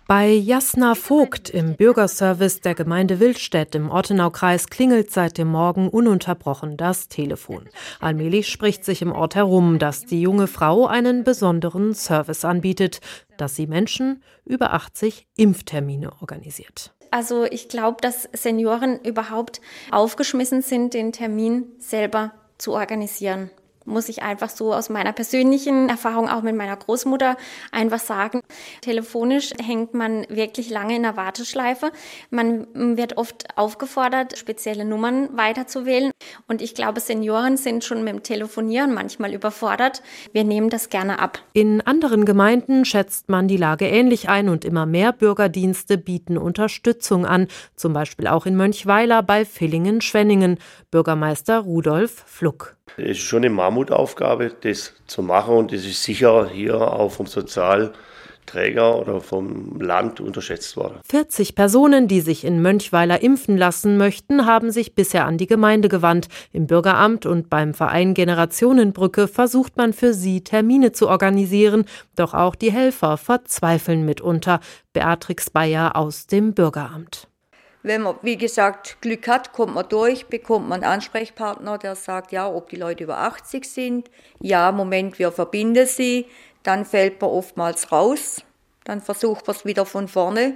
Bei Jasna Vogt im Bürgerservice der Gemeinde Willstedt im Ortenaukreis klingelt seit dem Morgen ununterbrochen das Telefon. Allmählich spricht sich im Ort herum, dass die junge Frau einen besonderen Service anbietet, dass sie Menschen über 80 Impftermine organisiert. Also ich glaube, dass Senioren überhaupt aufgeschmissen sind, den Termin selber zu organisieren. Muss ich einfach so aus meiner persönlichen Erfahrung auch mit meiner Großmutter einfach sagen. Telefonisch hängt man wirklich lange in der Warteschleife. Man wird oft aufgefordert, spezielle Nummern weiterzuwählen. Und ich glaube, Senioren sind schon mit dem Telefonieren manchmal überfordert. Wir nehmen das gerne ab. In anderen Gemeinden schätzt man die Lage ähnlich ein und immer mehr Bürgerdienste bieten Unterstützung an. Zum Beispiel auch in Mönchweiler bei Villingen-Schwenningen. Bürgermeister Rudolf Fluck. Es ist schon eine Mammutaufgabe, das zu machen, und das ist sicher hier auch vom Sozialträger oder vom Land unterschätzt worden. 40 Personen, die sich in Mönchweiler impfen lassen möchten, haben sich bisher an die Gemeinde gewandt. Im Bürgeramt und beim Verein Generationenbrücke versucht man für sie Termine zu organisieren. Doch auch die Helfer verzweifeln mitunter. Beatrix Bayer aus dem Bürgeramt. Wenn man, wie gesagt, Glück hat, kommt man durch, bekommt man einen Ansprechpartner, der sagt, ja, ob die Leute über 80 sind. Ja, Moment, wir verbinden sie. Dann fällt man oftmals raus. Dann versucht man es wieder von vorne.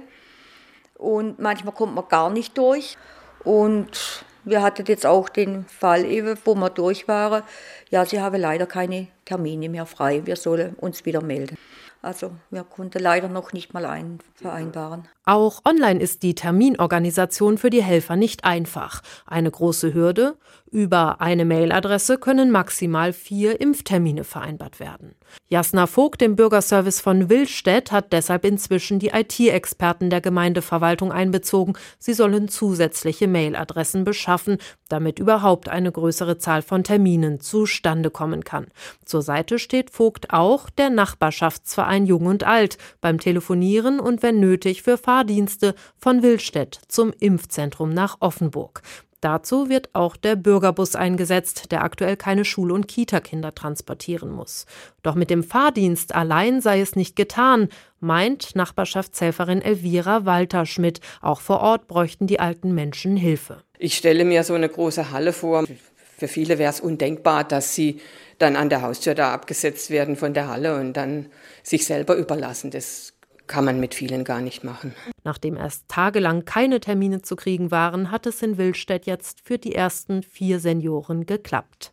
Und manchmal kommt man gar nicht durch. Und wir hatten jetzt auch den Fall, wo wir durch waren. Ja, sie haben leider keine Termine mehr frei. Wir sollen uns wieder melden. Also wir konnten leider noch nicht mal einen vereinbaren. Auch online ist die Terminorganisation für die Helfer nicht einfach. Eine große Hürde: über eine Mailadresse können maximal 4 Impftermine vereinbart werden. Jasna Vogt im Bürgerservice von Willstedt hat deshalb inzwischen die IT-Experten der Gemeindeverwaltung einbezogen. Sie sollen zusätzliche Mailadressen beschaffen, damit überhaupt eine größere Zahl von Terminen zustande kommen kann. Zur Seite steht Vogt auch der Nachbarschaftsverein Jung und Alt beim Telefonieren und wenn nötig für Fahrdienste von Willstedt zum Impfzentrum nach Offenburg. Dazu wird auch der Bürgerbus eingesetzt, der aktuell keine Schul- und Kita-Kinder transportieren muss. Doch mit dem Fahrdienst allein sei es nicht getan, meint Nachbarschaftshelferin Elvira Walter-Schmidt. Auch vor Ort bräuchten die alten Menschen Hilfe. Ich stelle mir so eine große Halle vor. Für viele wäre es undenkbar, dass sie dann an der Haustür da abgesetzt werden von der Halle und dann sich selber überlassen. Das kann man mit vielen gar nicht machen. Nachdem erst tagelang keine Termine zu kriegen waren, hat es in Willstedt jetzt für die ersten 4 Senioren geklappt.